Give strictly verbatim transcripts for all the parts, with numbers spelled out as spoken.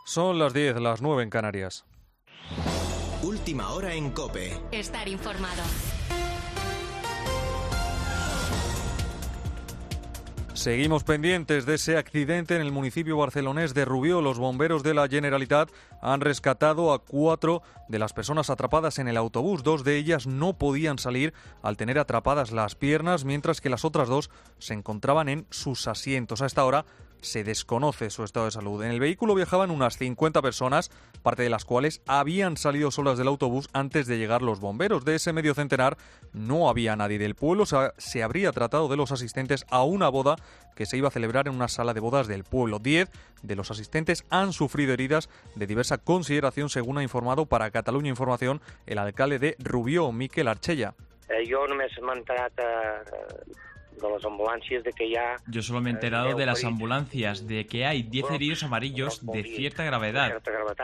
Son las diez, las nueve en Canarias. Última hora en COPE. Estar informado. Seguimos pendientes de ese accidente en el municipio barcelonés de Rubió. Los bomberos de la Generalitat han rescatado a cuatro de las personas atrapadas en el autobús. Dos de ellas no podían salir al tener atrapadas las piernas, mientras que las otras dos se encontraban en sus asientos. A esta hora se desconoce su estado de salud. En el vehículo viajaban unas cincuenta personas, parte de las cuales habían salido solas del autobús antes de llegar los bomberos. De ese medio centenar no había nadie del pueblo. Se habría tratado de los asistentes a una boda que se iba a celebrar en una sala de bodas del pueblo. Diez de los asistentes han sufrido heridas de diversa consideración, según ha informado para Catalunya Información el alcalde de Rubió, Miquel Archella. Eh, jo només m'he enterat eh, de las ambulancias de que ya... Yo solo me he enterado de las ambulancias, de que hay diez heridos amarillos de cierta gravedad.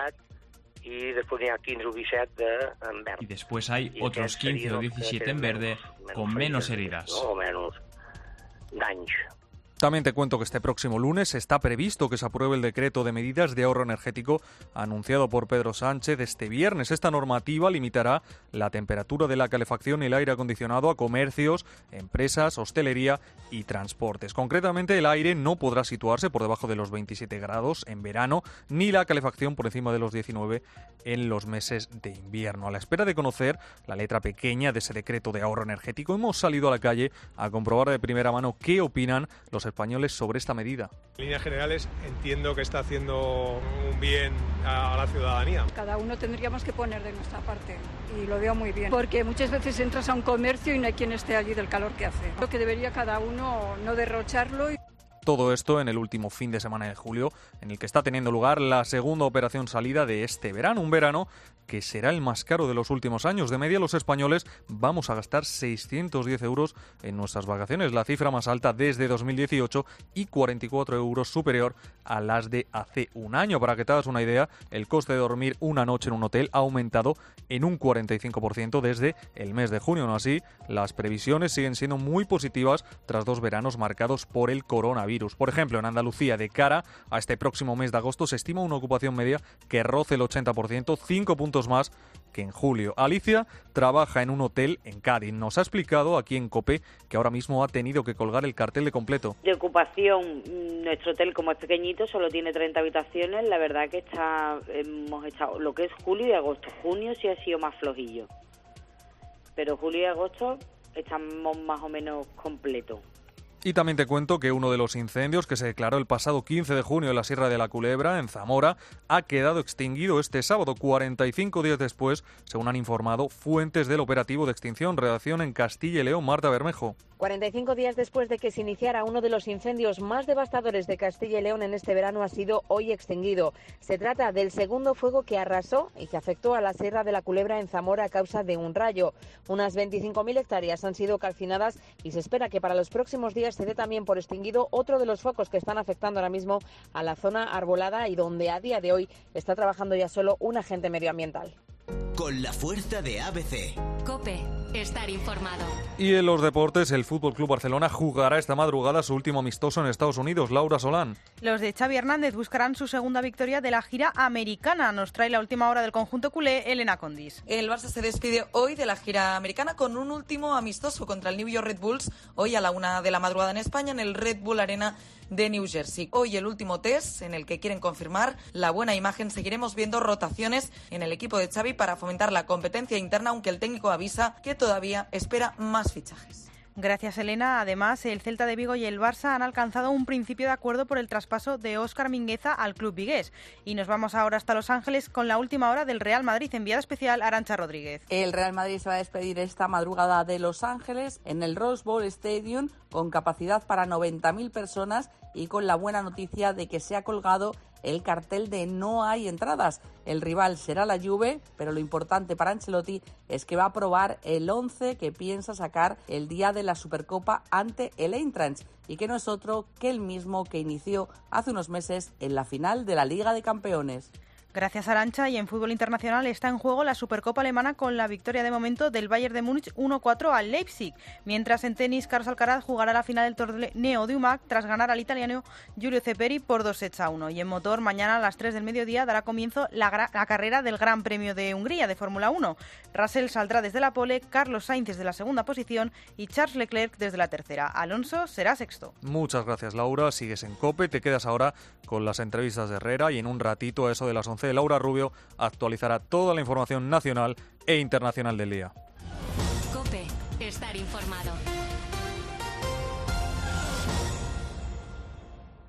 Y después hay quince o diecisiete en verde. Y después hay otros quince o diecisiete en verde con menos heridas. O menos daños. También te cuento que este próximo lunes está previsto que se apruebe el decreto de medidas de ahorro energético anunciado por Pedro Sánchez este viernes. Esta normativa limitará la temperatura de la calefacción y el aire acondicionado a comercios, empresas, hostelería y transportes. Concretamente, el aire no podrá situarse por debajo de los veintisiete grados en verano, ni la calefacción por encima de los diecinueve en los meses de invierno. A la espera de conocer la letra pequeña de ese decreto de ahorro energético, hemos salido a la calle a comprobar de primera mano qué opinan los españoles sobre esta medida. En líneas generales entiendo que está haciendo un bien a la ciudadanía. Cada uno tendríamos que poner de nuestra parte y lo veo muy bien, porque muchas veces entras a un comercio y no hay quien esté allí del calor que hace. Creo que debería cada uno no derrocharlo. Y... Todo esto en el último fin de semana de julio, en el que está teniendo lugar la segunda operación salida de este verano, un verano que será el más caro de los últimos años. De media, los españoles vamos a gastar seiscientos diez euros en nuestras vacaciones, la cifra más alta desde dos mil dieciocho y cuarenta y cuatro euros superior a las de hace un año. Para que te hagas una idea, el coste de dormir una noche en un hotel ha aumentado en un cuarenta y cinco por ciento desde el mes de junio. Aún así, las previsiones siguen siendo muy positivas tras dos veranos marcados por el coronavirus. Por ejemplo, en Andalucía, de cara a este próximo mes de agosto, se estima una ocupación media que roce el ochenta por ciento, cinco puntos más que en julio. Alicia trabaja en un hotel en Cádiz. Nos ha explicado aquí en COPE que ahora mismo ha tenido que colgar el cartel de completo. De ocupación, nuestro hotel, como es pequeñito, solo tiene treinta habitaciones. La verdad que está hemos estado lo que es julio y agosto. Junio sí ha sido más flojillo, pero julio y agosto estamos más o menos completos. Y también te cuento que uno de los incendios que se declaró el pasado quince de junio en la Sierra de la Culebra, en Zamora, ha quedado extinguido este sábado, cuarenta y cinco días después, según han informado fuentes del operativo de extinción. Redacción en Castilla y León, Marta Bermejo. cuarenta y cinco días después de que se iniciara uno de los incendios más devastadores de Castilla y León en este verano, ha sido hoy extinguido. Se trata del segundo fuego que arrasó y que afectó a la Sierra de la Culebra en Zamora a causa de un rayo. Unas veinticinco mil hectáreas han sido calcinadas y se espera que para los próximos días se dé también por extinguido otro de los focos que están afectando ahora mismo a la zona arbolada y donde a día de hoy está trabajando ya solo un agente medioambiental. Con la fuerza de A B C. COPE. Estar informado. Y en los deportes, el F C Barcelona jugará esta madrugada su último amistoso en Estados Unidos. Laura Solán. Los de Xavi Hernández buscarán su segunda victoria de la gira americana. Nos trae la última hora del conjunto culé, Elena Condis. El Barça se despide hoy de la gira americana con un último amistoso contra el New York Red Bulls, hoy a la una de la madrugada en España, en el Red Bull Arena de New Jersey. Hoy el último test en el que quieren confirmar la buena imagen. Seguiremos viendo rotaciones en el equipo de Xavi para fomentar la competencia interna, aunque el técnico avisa que todavía espera más fichajes. Gracias, Elena. Además, el Celta de Vigo y el Barça han alcanzado un principio de acuerdo por el traspaso de Óscar Mingueza al club vigués. Y nos vamos ahora hasta Los Ángeles con la última hora del Real Madrid. Enviada especial, Arantxa Rodríguez. El Real Madrid se va a despedir esta madrugada de Los Ángeles en el Rose Bowl Stadium con capacidad para noventa mil personas y con la buena noticia de que se ha colgado el cartel de no hay entradas. El rival será la Juve, pero lo importante para Ancelotti es que va a probar el once que piensa sacar el día de la Supercopa ante el Eintracht y que no es otro que el mismo que inició hace unos meses en la final de la Liga de Campeones. Gracias, Arantxa. Y en fútbol internacional está en juego la Supercopa alemana con la victoria de momento del Bayern de Múnich uno cuatro al Leipzig. Mientras en tenis, Carlos Alcaraz jugará la final del torneo de U M A C tras ganar al italiano Giulio Ceperi por dos sets a uno. Y en motor, mañana a las tres del mediodía dará comienzo la, la carrera del Gran Premio de Hungría de Fórmula uno. Russell saldrá desde la pole, Carlos Sainz desde la segunda posición y Charles Leclerc desde la tercera. Alonso será sexto. Muchas gracias, Laura. Sigues en COPE, te quedas ahora con las entrevistas de Herrera y en un ratito, a eso de las once, Laura Rubio actualizará toda la información nacional e internacional del día. COPE, estar informado.